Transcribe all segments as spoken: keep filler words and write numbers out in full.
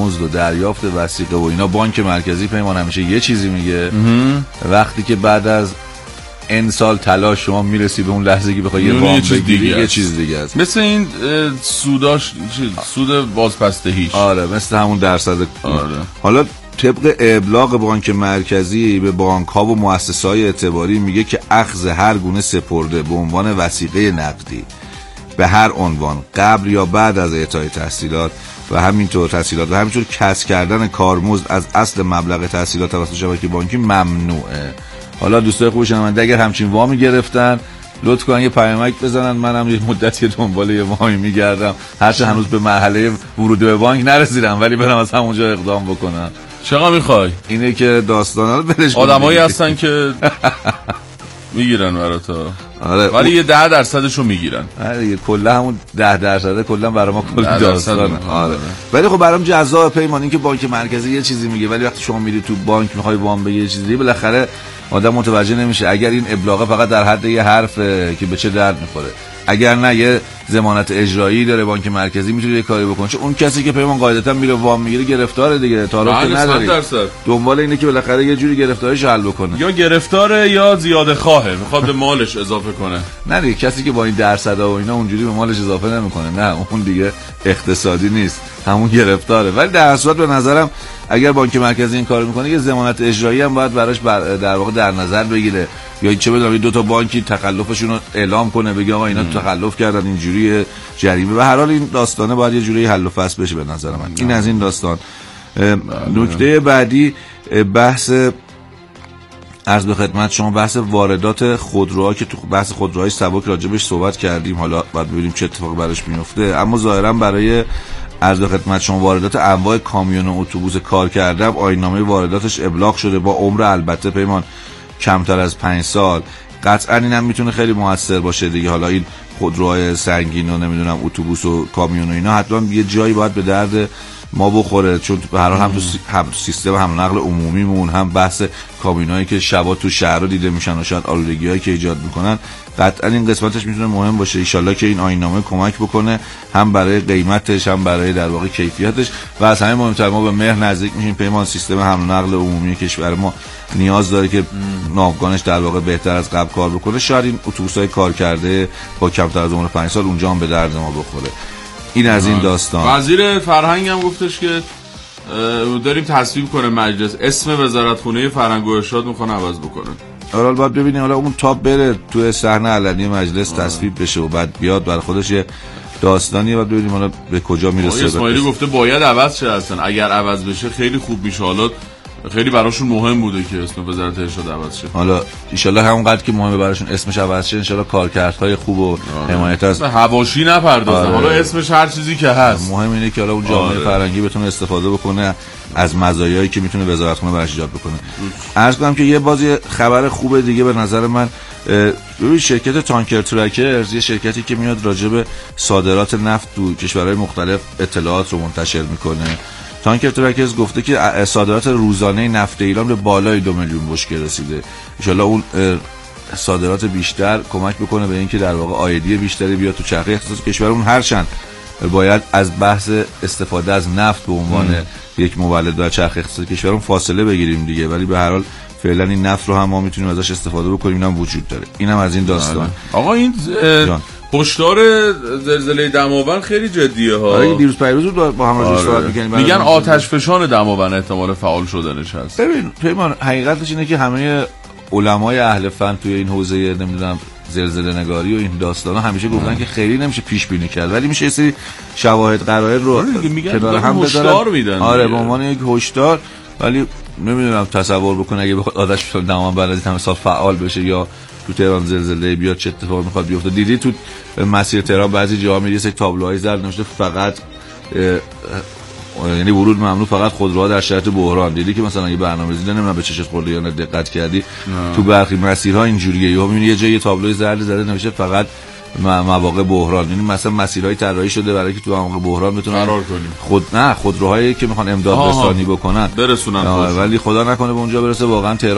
کارمزد و دریافت وثیقه و اینا، بانک مرکزی پیمان همیشه یه چیزی میگه. وقتی که بعد از این سال تلاش شما میرسی به اون لحظه که بخوای یه وام بگیری یه چیز دیگه است. مثل این سوداش سود بازپسدهیش. آره مثل همون درصد. آره. حالا طبق ابلاغ بانک مرکزی به بانک ها و مؤسسه‌های اعتباری میگه که اخذ هر گونه سپرده به عنوان وثیقه نقدی به هر عنوان قبل یا بعد از اعطای تحصیلات و همینطور تحصیلات و همینطور کسب کردن کارمزد از اصل مبلغ تحصیلات توسط شبکه بانکی ممنوعه. حالا دوستای خوب شنونده اگر همچین وامی گرفتن لطف کنن یه پیامک بزنن، منم یه مدتی دنبال یه وامی میگردم، هرچند هنوز به مرحله ورود به بانک نرسیدم ولی برم از همونجا اقدام بکنم. چقدر میخوای؟ اینه که داستانا رو بلش آدمایی هستن که میگیرن برات. آره ولی یه ده درصدشو میگیرن. آره کلا همون ده درصده کلا برای ما کلی داستانه. آره ولی خب برام جذاب پیمان این که بانک مرکزی یه چیزی میگه ولی وقتی شما میری تو بانک میخوای وام بگیری یه چیزی بالاخره آدم متوجه نمیشه. اگر این ابلاغه فقط در حد یه حرفه که به چه درد میخوره، اگر نه یه ضمانت اجرایی داره بانک مرکزی میتونه یه کاری بکنه. چون اون کسی که پیمان قاعدتا میره وام میگیره گرفتاره دیگه، تعارف نداره، دنبال اینه که بالاخره یه جوری گرفتاریش حل بکنه. یا گرفتاره یا زیاده خواهه، میخواد به مالش اضافه کنه. نه دیگه کسی که با این درصدا و اینا اونجوری به مالش اضافه نمیکنه، نه اون دیگه اقتصادی نیست، همون گرفتاره. ولی در صورت به نظرم اگر بانک مرکزی این کارو میکنه یه ضمانت اجرایی هم باید براش بر در واقع در نظر بگیره، یا چه بدونم دو تا بانکی تخلفشون رو اعلام کنه بگه آقا اینا تخلف کردن اینجوری جریمه. به هر حال این داستانه باید یه جوری حل و فصل بشه به نظر من. این از این داستان. نکته بعدی بحث عرض به خدمت شما بحث واردات خودروها که تو بحث خودروهای سبک راجبش صحبت کردیم، حالا باید ببینیم چه اتفاقی براش میفته. اما ظاهرا برای عرض به خدمت شما واردات انواع کامیون و اتوبوس کار کرده آیین‌نامه وارداتش ابلاغ شده با عمر البته پیمان کمتر از پنج سال. قطعا این هم میتونه خیلی موثر باشه دیگه. حالا این خودروهای سنگین و نمیدونم اتوبوس و کامیون و اینا حتما یه جایی باید به درد ما بخوره، چون به هر حال هم تو هم سیستم حمل و نقل عمومیمون هم بحث کابینایی که شبا تو شهرها دیده میشن و شاید آلودگی‌هایی که ایجاد میکنن قطعا این قسمتش میتونه مهم باشه. ان شاءالله که این آیین‌نامه کمک بکنه هم برای قیمتش هم برای در واقع کیفیتش. و از همه مهمتر ما به مهر نزدیک میشیم پیمان. سیستم حمل و نقل عمومی کشور ما نیاز داره که ناوگانش در واقع بهتر از قبل کار بکنه. شاید این اتوبوس‌های کار کرده با کمتر از عمر پنج سال اونجا هم به درد ما بخوره. این از این داستان. وزیر فرهنگ هم گفتش که داریم تصویب کنه مجلس اسم وزارتخونه فرهنگ و ارشاد میخوان عوض بکنه. حالا باید ببینیم حالا اون تاپ بره تو صحنه علنی مجلس تصویب بشه و بعد بیاد برای خودش یه داستانیه. بعد ببینیم حالا به کجا میرسه. اسماعیلی گفته باید عوض شه اصلا، اگر عوض بشه خیلی خوب میشه. حالا خیلی براشون مهم بوده که اسم وزارت ارشاد عوض شه. حالا ان شاء الله همونقدر که مهمه براشون اسمش عوض شه ان شاء الله کارکردهای خوب و حمایت از حواشی نپردازن. حالا اسمش هر چیزی که هست مهم اینه که حالا اون جامعه فرهنگی بتونه استفاده بکنه از مزایایی که میتونه وزارتخونه براش ایجاد بکنه. عرض کنم که یه بازی خبر خوبه دیگه به نظر من، روی شرکت تانکر ترکرز، یه شرکتی که میاد راجع به صادرات نفت تو کشورهای مختلف اطلاعات رو منتشر میکنه. تانکر ترکرز گفته که صادرات روزانه نفت ایران به بالای دو میلیون بشکه رسیده. ان شاء الله اون صادرات بیشتر کمک بکنه به اینکه در واقع عایدی بیشتری بیاد تو چرخه اقتصاد کشورمون. هرچند باید از بحث استفاده از نفت به عنوان ام. یک مولد در چرخه اقتصاد کشورمون فاصله بگیریم دیگه، ولی به هر حال فعلا این نفت رو هم ما میتونیم ازش استفاده بکنیم. اینم وجود داره. اینم از این داستان. آقا این هشدار زلزله دماوند خیلی جدیه ها. آره دیروز پیروز با هم راجعش صحبت می‌کنیم. میگن آتش فشان دماوند احتمال فعال شدنش هست. ببین پیمان حقیقتش اینه که همه علمای اهل فن توی این حوزه نمیدونم زلزله نگاری و این داستانا همیشه گفتن که خیلی نمیشه پیش بینی کرد، ولی میشه یه سری شواهد قرائن رو کنار هم بذارن. آره به عنوان یک هشدار. ولی نمیدونم تصور بکنه اگه بخواد آتش فشان دماوند بعد از همه سال فعال بشه یا تو تهران زلزله بیاد چه اتفاقی میخواد بیفته. دیدی تو مسیر تهران بعضی جاها میری سه تابلوهای زرد نوشته فقط یعنی ورود ممنوع، فقط خودروها در شرایط بحران. دیدی که مثلا اگه برنامه‌ریزی نمیدونم به چشت خورده یا نه دقت کردی نه. تو برخی مسیرها اینجوریه، یا میبینی یه جای تابلوی زرد زده نوشته فقط مواقع بحران. یعنی مثلا مسیرهای طراحی شده برای که تو مواقع بحران بتونن فرار کنیم. خود نه خودروهایی که میخوان امداد رسانی بکنن برسونن، ولی خدا نکنه به اونجا برسه واقعا تهران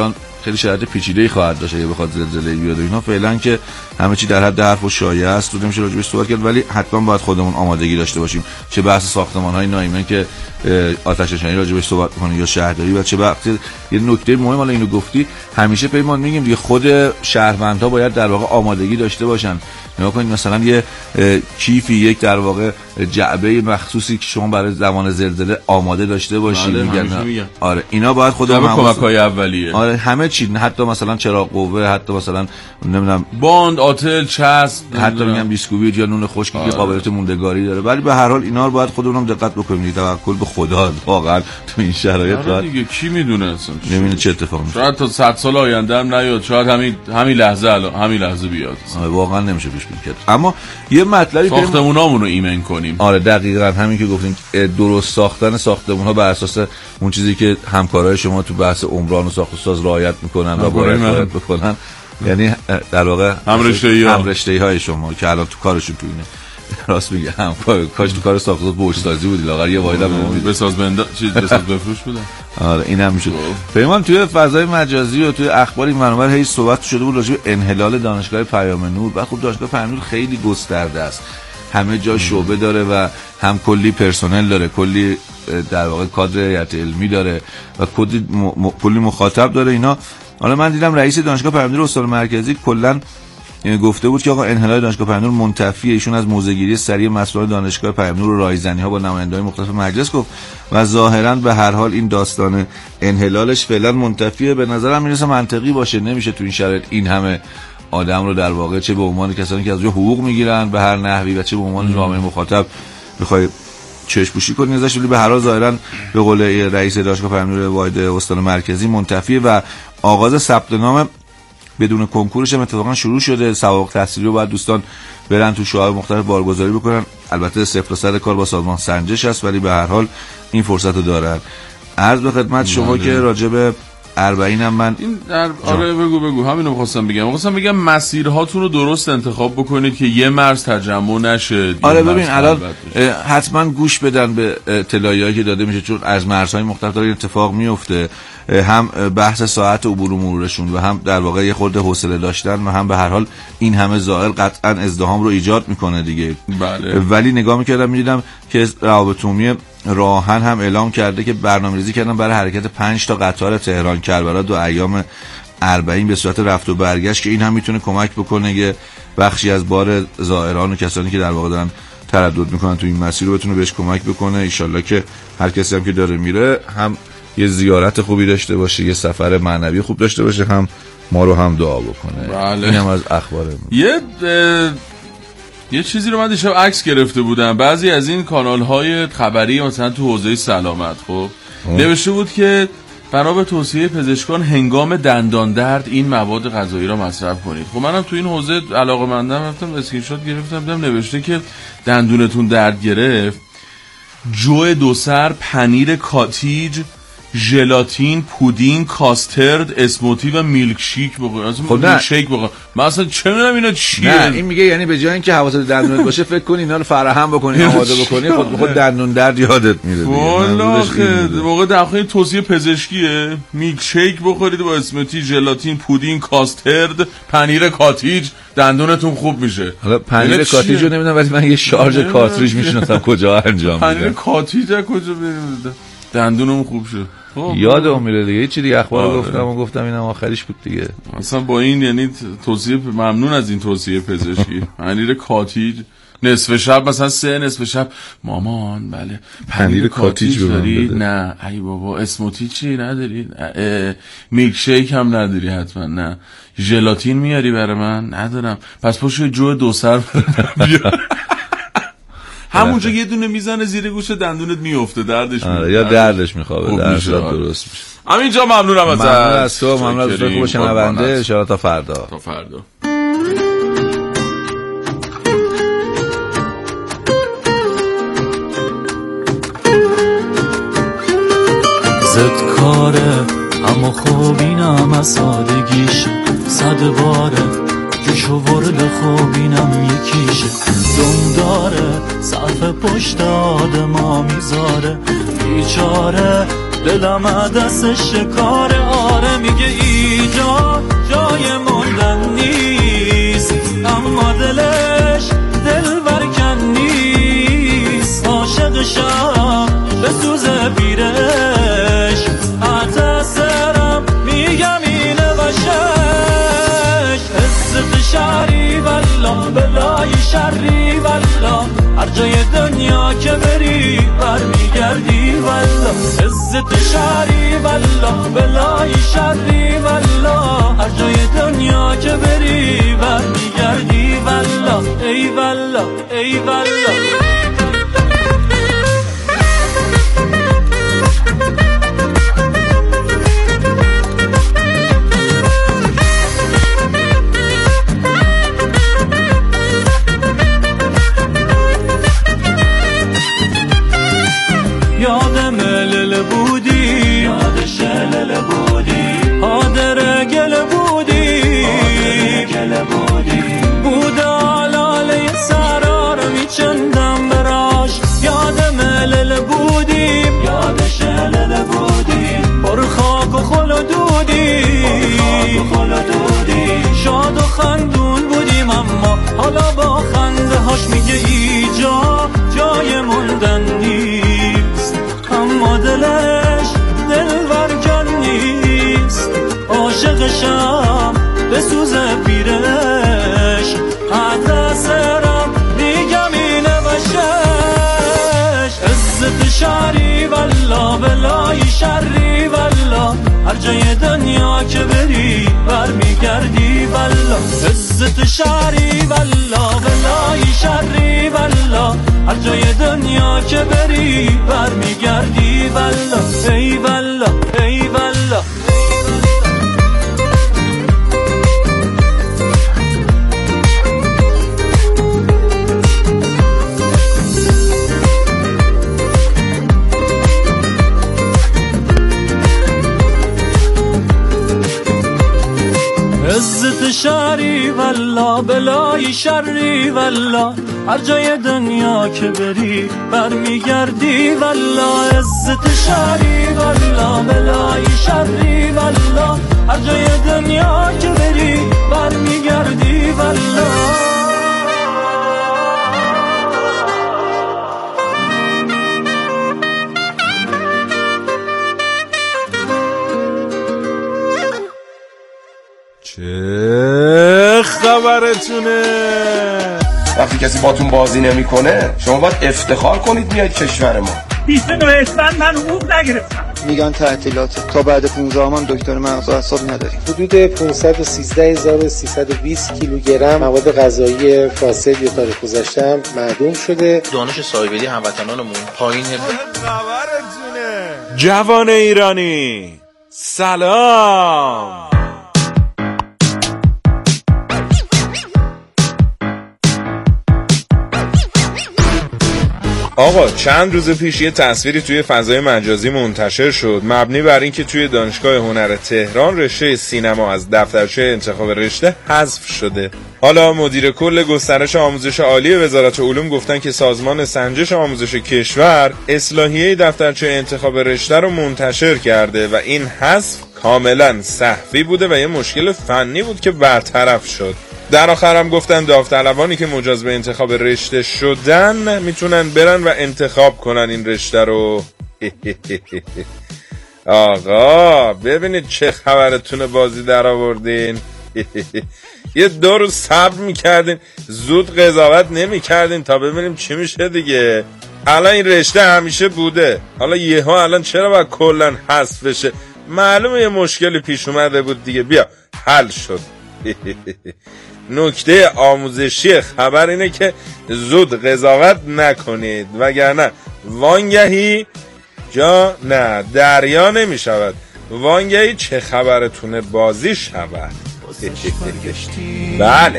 خیلی شرایط پیچیده‌ای خواهد داشت اگه بخواد زلزله بیاد و اینا. فعلا که همه چی در حد حرف و شایعه است و نمیشه راجعش صحبت کرد، ولی حتما باید خودمون آمادگی داشته باشیم، چه بحث ساختمان‌های نایمن که آتش نشانی راجعش صحبت می‌کنه یا شهرداری، و چه وقتی یه نکته مهم حالا اینو گفتی، همیشه پیمان میگیم دیگه خود شهروندها باید در واقع آمادگی داشته باشن. نگاه کنید مثلا یه کیفی، یک در واقع جعبه مخصوصی که شما برای زمان زلزله آماده داشته باشید. میگن آره اینا باید خودمون کمک‌های اولیه، آره همه چی، حتی مثلا چراغ قوه، حتی مثلا نمیدونم باند، آتل، چسب، حتی میگم بیسکویت یا نون خشکی که قابلیت موندگاری داره. ولی به هر حال اینا رو باید خودمون دقت بکنیم، توکل به خدا واقعا تو این شرایط باید دیگه کی میدونه اصلا نمیدونه چه اتفاقی میفته. شاید تا صد سال آینده هم نیاد، شاید همین همین لحظه الان همین لحظه بیاد. آره واقعا نمیشه پیش بینی کرد. اما یه مطلبی ساختمونامون رو ایمن کنیم. آره دقیقاً همین که گفتین، درست ساختن ساختمون‌ها بر اساس اون چیزی که همکارای شما تو بحث عمران و ساخت و ساز رعایت میکنن و باید رعایت بکنن، یعنی در واقع هم رشته‌ای‌ها هم رشته‌های شما که الان تو کارشون تو اینه. راست میگه هم کاش تو کار ساخت و ساز برج سازی بودی، لاغر یه وایدم بساز بنده چیز بساز بفروش بودن. آره اینم میشد. پیمان توی فضای مجازی و توی اخبار این منابع هیچ صحبت شده بود راجع به انحلال دانشگاه پیام نور. و خب دانشگاه پیام نور خیلی گسترده است، همه جا شعبه داره و هم کلی پرسنل داره، کلی در واقع کادر هیئت علمی داره و کلی م... کلی مخاطب داره اینا. حالا من دیدم رئیس دانشگاه پیام نور استان مرکزی کلا گفته بود که آقا انحلال دانشگاه پیام نور منتفیه. ایشون از موضع‌گیری سریع مسئولان دانشگاه پیام نور و رایزنی‌ها با نمایندگان مختلف مجلس گفت و ظاهرا به هر حال این داستان انحلالش فعلا منتفیه. به نظرم میرسه منطقی باشه، نمیشه تو این شرایط این همه آدم رو در واقع چه به عنوان کسانی که از اونجا حقوق میگیرن به هر نحوی و چه به عنوان جامعه مخاطب بخوای چشم پوشی کنی ازش. ولی به هر حال ظاهرا به قول رئیس دانشگاه پیام نور واحد استان مرکزی منتفیه و آغاز ثبت نام بدون کنکورش هم اتفاقا شروع شده. سوابق تحصیلی رو باید دوستان برن تو شعب مختلف بارگذاری بکنن. البته صفر تا صد کار با سازمان سنجش هست، ولی به هر حال این فرصت رو دارن. عرض به خدمت شما که راجع به اربعین هم من این در... آره بگو بگو همینو می‌خواستم بگم. می‌خواستم بگم مسیرهاتون رو درست انتخاب بکنید که یه مرز تجمع نشه. آره ببین الان حتما گوش بدن به اطلاعاتی که داده میشه، چون از مرزهای مختلف داره اتفاق میفته. هم بحث ساعت عبور و مرورشون و هم در واقع یه خورده حوصله داشتن و هم به هر حال این همه زائر قطعا ازدحام رو ایجاد میکنه دیگه. بله. ولی نگاه میکردم میدیدم که روابط عمومی راهن هم اعلام کرده که برنامه‌ریزی کردن برای حرکت پنج تا قطار تهران کربلا دو ایام اربعین به صورت رفت و برگشت، که این هم میتونه کمک بکنه که بخشی از بار زائران و کسانی که در واقع دارن تردد میکنن تو این مسیر رو بتونه بهش کمک بکنه. ان شاءالله که هر کسی هم که داره میره هم یه زیارت خوبی داشته باشه، یه سفر معنوی خوب داشته باشه، هم ما رو هم دعا بکنه. بله. این هم از اخبارمون. یه یه چیزی رو من دیشب عکس گرفته بودم، بعضی از این کانال های خبری مثلا تو حوزه سلامت خب نوشته بود که بنا به توصیه پزشکان هنگام دندان درد این مواد غذایی را مصرف کنید. خب منم تو این حوزه علاقه‌مندم، رفتم اسکرین شات گرفتم، دیدم نوشته که دندونتون درد گرفت، جو دو سر، پنیر کاتیج، ژلاتین، پودینگ، کاسترد، اسموتی و میلک شیک بخورید. خب میلک شیک بخورید. من اصلا چه میدونم اینا چیه؟ نه این میگه یعنی به جای اینکه حواست دندونت باشه فکر کنی اینا رو فراهم بکنی، آماده بکنی، خود به خود دندون درد یادت میره دیگه. والله خیلی موقع داخل توصیه پزشکیه، میلک شیک بخورید با اسموتی، ژلاتین، پودینگ، کاسترد، پنیر کاتیج، دندونتون خوب میشه. حالا پنیر کاتیج رو نمیدونم، ولی من یه شارژ کاتریج میشناسم کجا انجام میدم. پنیر کاتیج کجا بریم دندونم خوب شد. یادم میره دیگه. چی دیگه اخبار آره. گفتم و گفتم اینم آخریش بود دیگه. اصلا با این یعنی توصیه ممنون از این توصیه پزشکی. پنیر کاتیج نصف شب مثلا سه نصف شب مامان بله پنیر کاتیج داری؟ نه ای بابا. اسموتی چی نداری؟ میلک شیک هم نداری حتما؟ نه. ژلاتین میاری برای من؟ ندارم. پس پاشو جو دو سر بیار. همونجا یه دونه میزنه زیر گوش دندونت میفته، دردش میاد یا دردش میخوابه، دردش درست میشه. همینجا ممنونم ازت. ممنون از تو، ممنون از تو. خوب شنونده. ان شاءالله تا فردا. تا فردا. زد کاره اما خوب اینم از سادگیشه، صد باره جوشو ورد خوب اینم یکیشه، دم داره صف پشت آدما میذاره، بیچاره دلم دست شکاره. داره میگه اینجا جای موندن نیست، اما دلش دل برکن نیست. عاشقشم به سوز پیرش اتسرم میگم اینه بشش. عزت شهری والله بلای شری والله، هر جای دنیا که بری برمیگردی والله. عزت شهری والله بلای شری والله، هر جای دنیا که بری برمیگردی والله. ای والله ای والله. یادم لل بودی، یادش لل بودی، حاضر گل بودی، گل بودی، بود آلاله سرار میچندم براش. یادم لل بودی، یادش لل بودی، پر خاک و خل و دودی، خل و دودی، شاد و خندون بودیم اما حالا با خنده هاش میگه اینجا جای موندن نیست، اما دلش دل برکن نیست. عاشقشم به سوز پیرش اتسرم میگم اینه بشش. عزت شهری والله بلای شری والله، هر جای دنیا که بری برمیگردی والله. عزت شهری والله بلای شری والله، هر جای دنیا که بری برمیگردی والله. ای والله ای والله. عزت شهری والله بلای شری والله، هر جای دنیا که بری برمیگردی والله. عزت شهری والله بلای شری والله، هر جای دنیا که بری برمیگردی والله. چه خبرتونه؟ وقتی کسی باتون بازی نمیکنه شما باید افتخار کنید میاد کشور ما. بیست و نه اسفند من حقوق نگرفتم. میگن تعطیلات تا بعد پانزده هم دکتر مغز و اعصاب نداریم. حدود پانصد و سیزده هزار و سیصد و بیست کیلوگرم مواد غذایی فاسد یا تاریخ گذشته معدوم شده. دانش سایبری هموطنانمون پایین. خبرتونه؟ جوان ایرانی سلام. آقا چند روز پیش یه تصویری توی فضای مجازی منتشر شد مبنی بر اینکه توی دانشگاه هنر تهران رشته سینما از دفترچه انتخاب رشته حذف شده. حالا مدیر کل گسترش آموزش عالی وزارت علوم گفتن که سازمان سنجش آموزش کشور اصلاحیه دفترچه انتخاب رشته رو منتشر کرده و این حذف کاملا سهوی بوده و یه مشکل فنی بود که برطرف شد. در آخر هم گفتن داوطلبانی که مجاز به انتخاب رشته شدن میتونن برن و انتخاب کنن این رشته رو. آقا ببینید چه خبرتونه بازی در آوردین. یه دو روز صبر میکردین زود قضاوت نمیکردین تا ببینیم چی میشه دیگه. الان این رشته همیشه بوده، حالا یهو الان چرا باید کلن حذف بشه؟ معلومه یه مشکلی پیش اومده بود دیگه، بیا حل شد. نکته آموزشی خبر اینه که زود قضاوت نکنید وگرنه وانگهی جا نه دریا نمی شود، وانگهی چه خبرتونه بازی شود. بله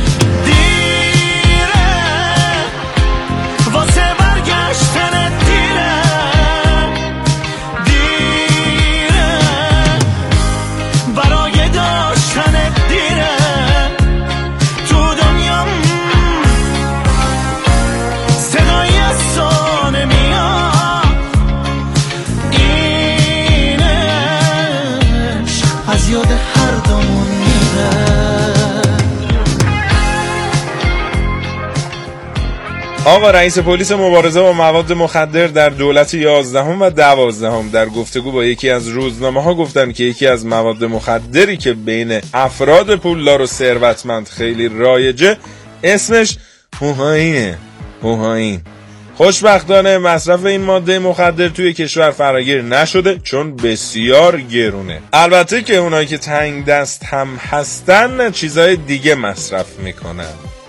دیره واسه برگشتن دیره، دیره برای داشتن دیره تو دنیا صدای افسانه میاد. اینش آقا رئیس پلیس مبارزه با مواد مخدر در دولت یازدهم و دوازدهم در گفتگو با یکی از روزنامه‌ها گفتن که یکی از مواد مخدری که بین افراد پولدار و ثروتمند خیلی رایجه اسمش هوهاینه. هوهاین. خوشبختانه مصرف این ماده مخدر توی کشور فراگیر نشده چون بسیار گرونه. البته که اونایی که تنگ دست هم هستن چیزای دیگه مصرف میکنن.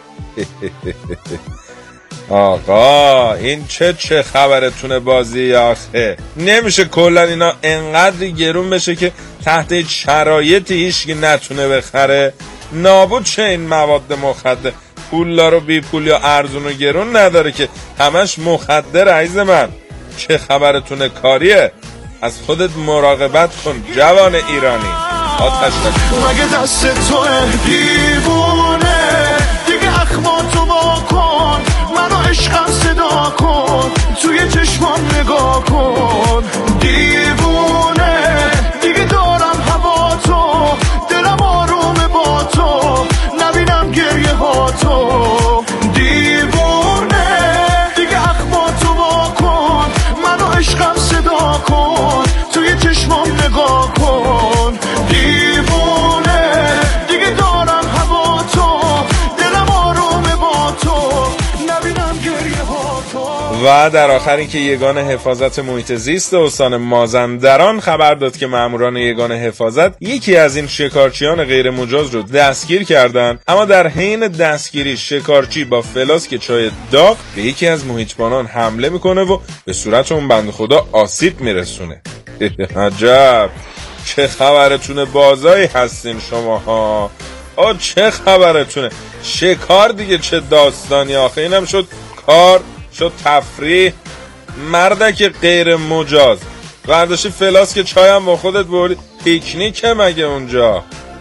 آقا این چه چه خبرتونه بازی آخه؟ نمیشه کلا اینا انقدر گرون بشه که تحت شرایطی هیچ کی نتونه بخره؟ نابود چه این مواد مخدر؟ پولدار و بی پول یا ارزون و گرون نداره که همش مخدر. عزیز من چه خبرتونه کاریه؟ از خودت مراقبت کن جوان ایرانی. آتش نکن. مگه دست توه دیوونه دیگه اخماتو با کن منو عشقم صدا کن توی چشمام نگاه کن دیوونه دیگه دارم هوا تو دلم آرومه با تو نبینم گریه ها تو دیوونه دیگه اخماتو با کن منو عشقم صدا کن توی چشمام نگاه کن دیوونه دیگه دارم هوا تو دلم آرومه با تو نبینم گریه ها تو. و در آخر این که یگان حفاظت محیط زیست استان مازندران خبر داد که ماموران یگان حفاظت یکی از این شکارچیان غیر مجاز رو دستگیر کردن، اما در حین دستگیری شکارچی با فلاسک چای داغ به یکی از محیطبانان حمله میکنه و به صورت اون بنده خدا آسیب میرسونه. عجب چه خبرتونه بازایی هستین شما ها. آ چه خبرتونه شکار دیگه چه داستانی آخه. اینم شد کار شد تفریح. مردک غیر مجاز برداشتی فلاسک چای هم با خودت بردی پیکنیکه مگه اونجا؟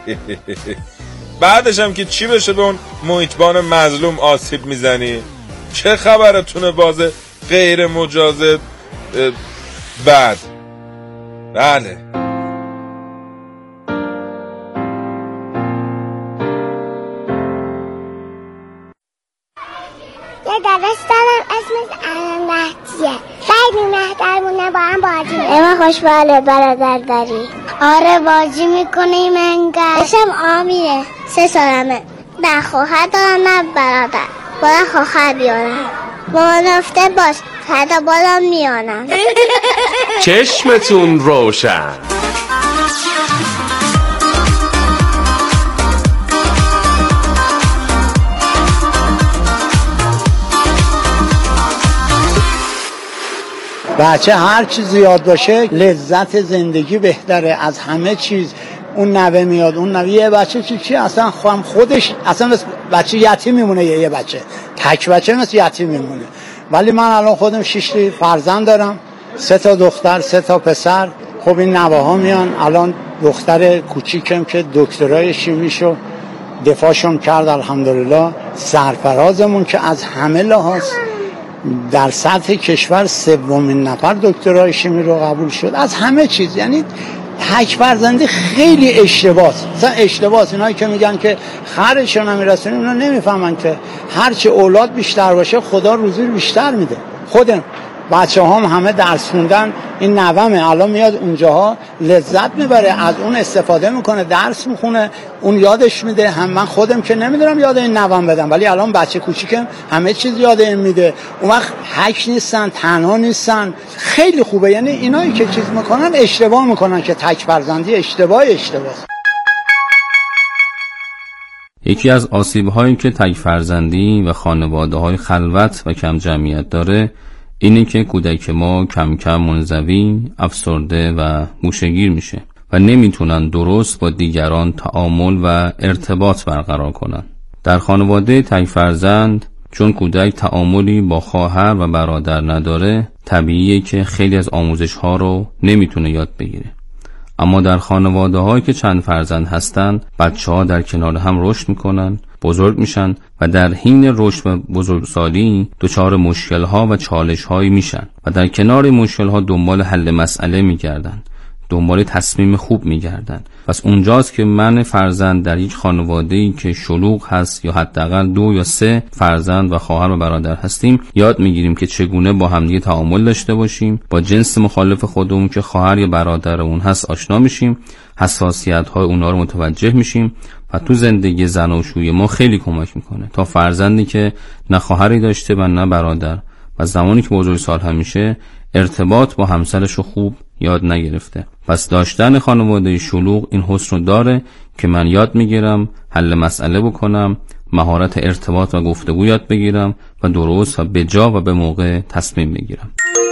بعدش هم که چی بشه به اون محیطبان مظلوم آسیب میزنی؟ چه خبرتونه باز غیر مجاز بعد؟ بله یه داداش دارم اسمش الان مهدیه. خیلی مهترمونه با هم بازی میکنه. اما خوشباله برادر داری؟ آره بازی میکنیم انگار. اسم آمیره. سه سالمه. نه خواهر دارم نه برادر. باید خواهر بیارم. با نفته باش فردا بالا میانم. چشمتون روشن. بچه هر چی زیاد باشه لذت زندگی بهتره از همه چیز. اون نوه میاد اون نوه یه بچه چی چی اصلا خودم خودش اصلا مثل بچه یتیم میمونه. یه, یه بچه تک بچه مثل یتیم میمونه. ولی من الان خودم شش تا فرزند دارم، سه تا دختر سه تا پسر. خب این نوه ها میان. الان دختر کوچیکم که دکترای شیمیشو دفاعشون کرد الحمدلله. سرفرازمون که از همه لحاظ در سطح کشور سومین نفر دکترای شیمی رو قبول شد از همه چیز. یعنی تک فرزندی خیلی اشتباهه. مثلا اشتباهه اینایی که میگن که خرشون نمیرسونیم اونا نمیفهمن که هرچی اولاد بیشتر باشه خدا روزی بیشتر میده. خودم بچه هم همه درس خوندن. این نوامه الان میاد اونجاها لذت میبره از اون استفاده میکنه درس میخونه اون یادش میده. هم من خودم که نمیدونم یاد این نوام بدم ولی الان بچه کوچیکم همه چیز یاد این میده. اون وقت هک نیستن تنها نیستن. خیلی خوبه. یعنی اینایی که چیز میکنن اشتباه میکنن که تک فرزندی اشتباه اشتباه. یکی از آسیب‌هایی که تک فرزندی و خانواده‌های خلوت و کم جمعیت داره اینه که کودک ما کم کم منزوی، افسرده و گوشه‌گیر میشه و نمیتونن درست با دیگران تعامل و ارتباط برقرار کنن. در خانواده تک فرزند چون کودک تعاملی با خواهر و برادر نداره طبیعیه که خیلی از آموزش‌ها رو نمیتونه یاد بگیره. اما در خانواده‌هایی که چند فرزند هستن بچه‌ها در کنار هم رشد میکنن، بزرگ میشن و در حین رشد و بزرگسالی دچار مشکل‌ها و چالش‌هایی میشن و در کنار مشکل‌ها دنبال حل مسئله میگردن دنبال تصمیم خوب میگردن. پس اونجاست که من فرزند در یک خانواده‌ای که شلوغ هست یا حداقل دو یا سه فرزند و خواهر و برادر هستیم یاد میگیریم که چگونه با همدیگه تعامل داشته باشیم، با جنس مخالف خودمون که خواهر یا برادر اون هست آشنا میشیم، حساسیت‌های اونها رو متوجه میشیم و تو زندگی زناشویی ما خیلی کمک میکنه تا فرزندی که نه خواهری داشته و نه برادر و زمانی که بزرگسال همیشه ارتباط با همسرش رو خوب یاد نگرفته. پس داشتن خانواده شلوغ این حسن رو داره که من یاد میگیرم حل مسئله بکنم، مهارت ارتباط و گفتگو یاد بگیرم و درست و به جا و به موقع تصمیم بگیرم.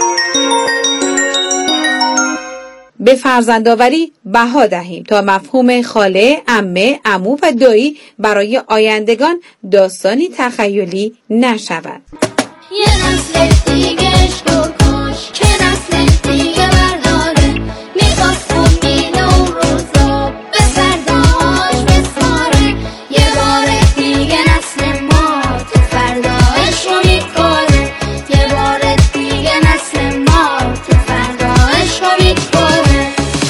به فرزندآوری بها دهیم تا مفهوم خاله، عمه، عمو و دایی برای آیندگان داستانی تخیلی نشود. یه نسل دیگه عشق و کاش که نسل دیگه برداره میخواست امید و روزا به فرداش بسپاره یه بار دیگه نسل ما تو فرداش رو میکاره یه بار دیگه نسل ما تو فرداش رو میکاره.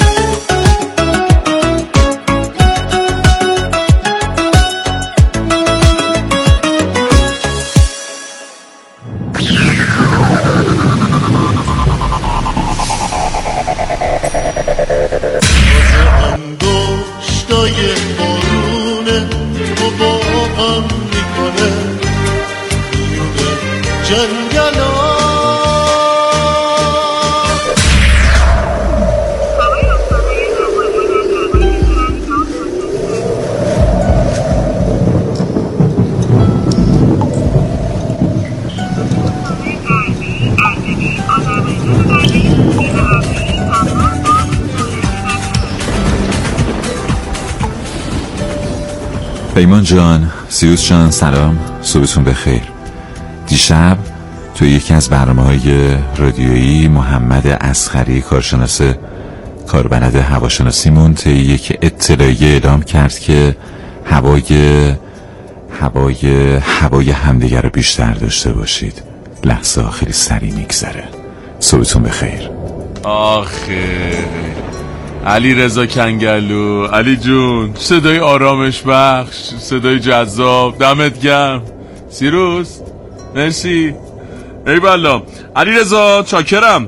پیمان جان، سیروس جان، سلام، صبحتون بخیر. دیشب توی یکی از برنامه‌های رادیویی محمد اصغری کارشناس کاربلد هواشناسیمون طی یک اطلاعیه اعلام کرد که هوای هوای هوای همدیگر رو بیشتر داشته باشید. لحظه خیلی سریع میگذره. صبحتون بخیر. آخه علی رضا کنگلو، علی جون، صدای آرامش بخش، صدای جذاب، دمت گرم. سیروس مرسی. ای والا علی رضا چاکرم.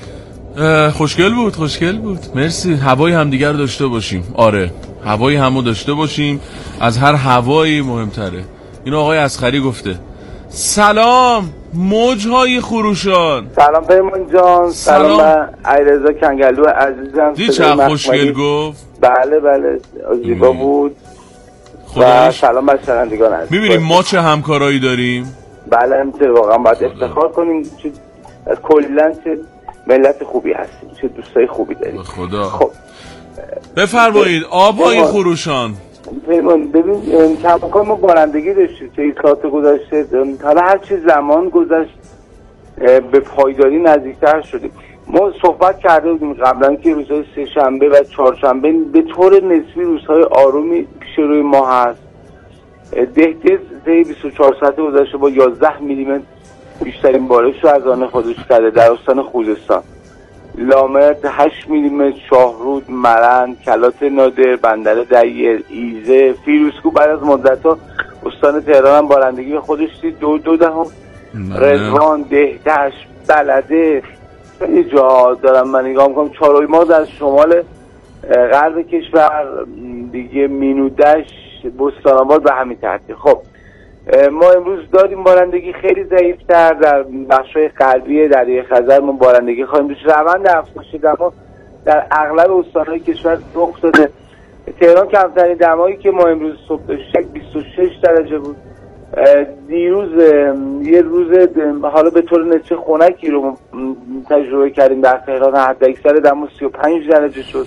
خوشگل بود خوشگل بود مرسی. هوای همدیگر رو داشته باشیم. آره هوای همو داشته باشیم، از هر هوایی مهمتره. اینو آقای اصغری گفته. سلام موجهای خروشان. سلام پیمان جان. سلام, سلام علیرضا کنگلو عزیزم. دی چه خوشگل گفت. بله بله زیبا بود. و سلام بر شنوندگان عزیز. میبینیم ما چه همکارایی داریم. بله همینطور، واقعا باید افتخار کنیم چه کلا چه ملت خوبی هستیم، چه دوستای خوبی داریم. خدا. خب بفرمایید آبهای خروشان. پیمان ببین کماکان ما بارندگی داشتیم چه ایستات گذاشته، حالا هر چی زمان گذشت به پایداری نزدیکتر شدیم. ما صحبت کرده بودیم قبلا که روزهای سه شنبه و چهارشنبه به طور نسبی روزهای آرومی پیش روی ما هست. دهکده طی بیست و چهار ساعت گذشته با یازده میلیمتر بیشترین بارش رو از آن خودش کرده در استان خوزستان. لامرد هشت میلیمتر، شاهرود، مرند، کلات نادر، بندر دیر، ایزه، فیروزکو بعد از مدت‌ها استان تهران هم بارندگی خودش دید. دو دو دهم رضوان، دهتش، بلده، خیلی جا دارم من نگاه میکنم. چهارای ما در شمال غرب کشور دیگه، مینودش، بستان‌آباد به همین ترتیب. خب ما امروز داریم بارندگی خیلی ضعیف‌تر در بخش‌های غربی دریای خزر. ما بارندگی خواهیم داشت. روند افزایش دما در اغلب استان‌های کشور رخ داده. تهران کمترین دمایی که ما امروز صبح داشتیم بیست و شش درجه بود. دیروز یه روز حالا به طور نسبی خنکی رو تجربه کردیم در تهران، حداکثر دما سی و پنج درجه شد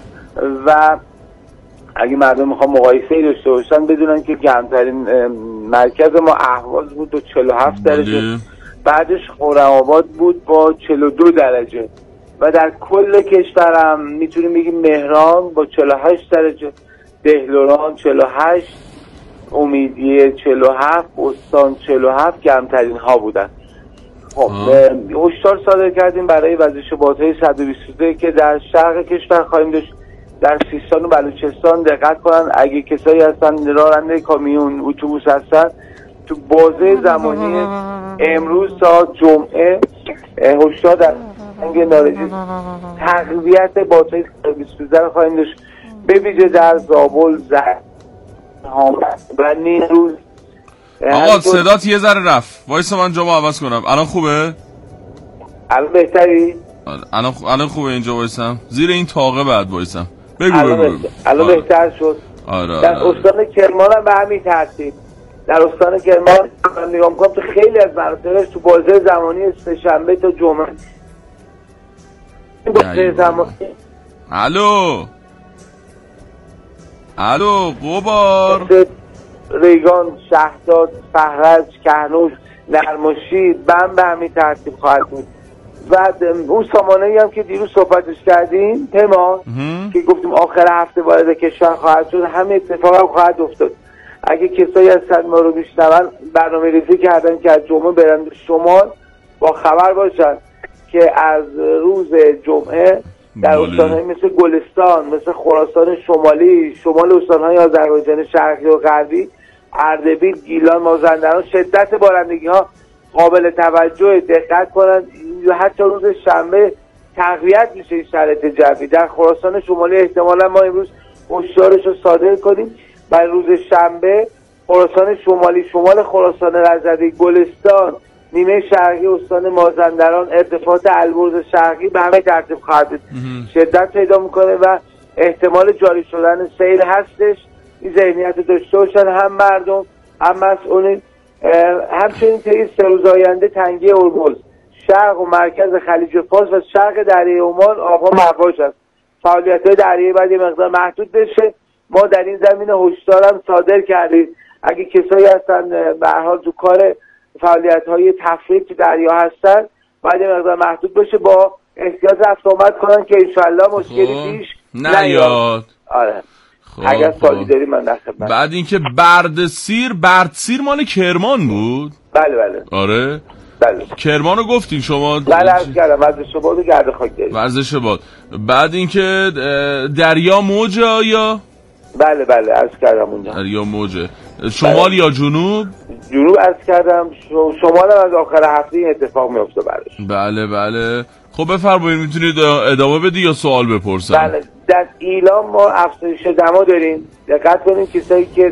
و اگه مردم میخوام مقایسه‌ای داشته باشن بدونن که گرمترین مرکز ما اهواز بود با چهل و هفت درجه، بعدش خرم‌آباد بود با چهل و دو درجه و در کل کشورم میتونیم بگیم مهران با چهل و هشت درجه، دهلوران چهل و هشت، امیدیه چهل و هفت، استان چهل و هفت گرمترین ها بودن. خب هشدار صادر کردیم برای وزش بادهای صد و بیست و دو که در شرق کشور خواهیم داشت در سیستان و بلوچستان دقت کنن اگه کسایی هستن راننده کامیون اتوبوس هستن تو بازه زمانی امروز تا جمعه هشدار در انگ نارنجی تقویت بادهای صد و بیست و دو خواهیم داشت به ویژه در زابل زرد و نیمروز. آقا صدات یه ذره رفت وایسا من جامو عوض کنم. الان خوبه؟ الان بهتری؟ الان خ... الان خوبه اینجا وایسم زیر این تاقه بعد وایسم بگو الان بگو بهتر. الان آره. بهتر شد. آره در آره. استان کرمان هم به همین ترتیب در استان کرمان من نگاه میکنم تو خیلی از مناطقش تو بازه زمانی سه‌شنبه تا جمعه بازه زمانی. الو الو قبار ریگان، شهداد، فهرج، کهنوش، نرمشید بم به همین ترتیب خواهد بود. و اون سامانه‌ای هم که دیروز صحبتش کردیم تمام که گفتیم آخر هفته وارد کشور خواهد شد همین اتفاق هم خواهد افتاد. اگه کسایی هستن ما رو میشنون برنامه ریزی کردن که از جمعه برن شمال با خبر باشن که از روز جمعه در استان‌های مثل گلستان، مثل خراسان شمالی، شمال استان‌های آذربایجان شرقی و غربی، اردبیل، گیلان، مازندران شدت بارندگی‌ها قابل توجه. دقت کنند حتی روز شنبه تقویت میشه این شرایط جوی. در خراسان شمالی احتمالا ما امروز هشدارش رو صادر کنیم. برای روز شنبه خراسان شمالی، شمال خراسان رضوی، گلستان، نیمه شرقی استان مازندران، ارتفاعات البرز شرقی به همه ترتیب خواهد بود شدت پیدا میکنه و احتمال جاری شدن سیل هستش. این ذهنیت داشته باشن هم مردم هم مسئولین. همچنین طی سه روز آینده تنگه هرمز، شرق و مرکز خلیج فارس و شرق دریای عمان آبها مواج است. فعالیت‌های دریایی باید یه مقدار محدود بشه. ما در این زمینه هشدار هم صادر کردیم اگه کسایی هستن به هر حال تو کار فعالیت‌های تفریح تو دریا هستن باید یه مقدار محدود بشه با احتیاط رفت آمد کنن که انشالله مشکلی پیش نیاد. آره خب اگر سوالی داری من در خدمت. بعد اینکه بردسیر بردسیر مال کرمان بود. بله بله آره بله کرمانو گفتین شما. بله عرض کردم ورزش باد و گرد خاک داریم. ورزش باد. بعد اینکه دریا موجه یا بله بله عرض کردم اونجا دریا موجه. شمال بله. یا جنوب؟ جنوب عرض کردم. شمال هم از آخر هفته این اتفاق میفته براش. بله بله. خب بفرمایید میتونید ادامه بدی یا سوال بپرسم؟ بله در ایلام ما افزایش دما داریم. دقت کنیم کسایی که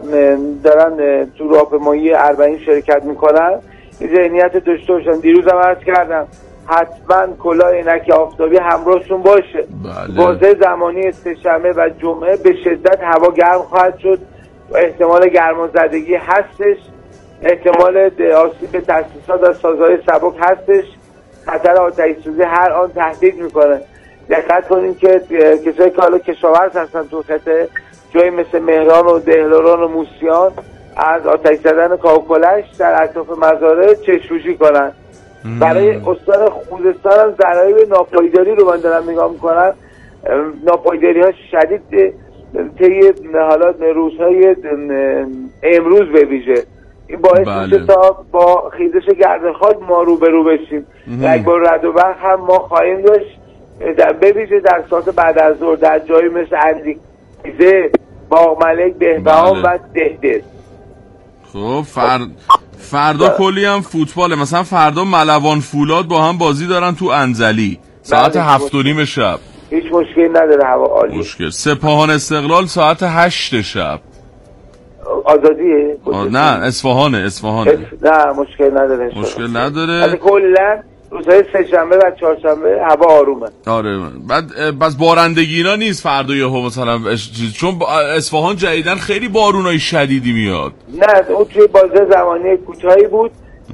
دارن تو راهپیمایی اربعین شرکت میکنن این ذهنیت داشته باشن. دیروز هم عرض کردم حتما کلاه عینک آفتابی همراهشون باشه. بله. بازه زمانی سه‌شنبه و جمعه به شدت هوا گرم خواهد شد. احتمال گرمازدگی هستش. احتمال آسیب تاسیسات و سازهای سبک هستش. خطر آتش سوزی هر آن تهدید میکنه. دقت کنیم که کسایی که حالا کشاورز هستن تو خطه جایی مثل مهران و دهلوران و موسیان از آتش زدن کاوکلش در اطراف مزارع چشم‌پوشی کنن. برای استان خوزستان هم ضرایب ناپایداری رو من دارم نگاه میکنم. ناپایداری ها شدید طی حالا روزهای امروز به ویژه این باعث میشه بله. تا با خیزش گرد خاک ما روبرو بشیم. یک بار رعد و برق هم ما خواهیم داشت به ویژه در ساعت بعد از ظهر در جایی مثل اندیزه، باغملک، بهبهان و دهدر. خب فر... فردا بله. کلی هم فوتباله. مثلا فردا ملوان فولاد با هم بازی دارن تو انزلی ساعت هفت و نیم شب. هیچ مشکلی نداره هوا عالیه. مشکل. سپاهان استقلال ساعت هشت شب. آزادیه؟ نه اصفهانه اصفهانه. اف... نه مشکل نداره. مشکل نداره. از کلا روزهای سه‌شنبه و چهارشنبه هوا آرومه. آره بعد بس بارندگی اینا نیست فردا یهو مثلا چون اصفهان جدیدن خیلی بارونای شدیدی میاد. نه اون توی بازه زمانی کوتاهی بود.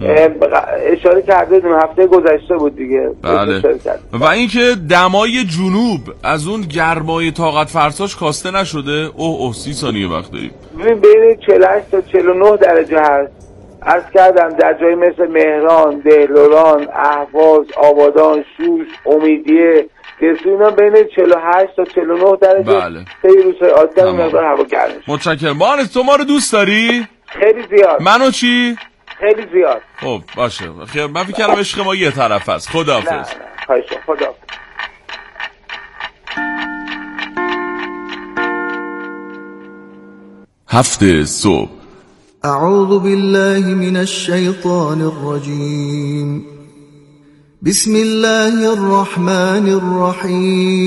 اشاره کرده دیم هفته گذشته بود دیگه. بله. و اینکه دمای جنوب از اون گرمای طاقت فرساش کاسته نشده. اوه اوه سی ثانیه وقت داریم. ببین بین چهل و هشت تا چهل و نه درجه هست. عرض کردم در جایی مثل مهران، دهلوران، اهواز، آبادان، شوش، امیدیه اینا بین چهل و هشت تا چهل و نه درجه. بله. خیلی روزهای آدم مقدار هوا گرمه. متشکرم. مهندس تو ما رو دوست داری؟ خیلی زیاد. منو چی؟ خیلی زیاد. خب باشه خیلی من فکر کردم عشق ما یه طرف است. خداحافظ. نه نه خواهش خداحافظ. هفت صبح. اعوذ بالله من الشیطان الرجیم. بسم الله الرحمن الرحیم.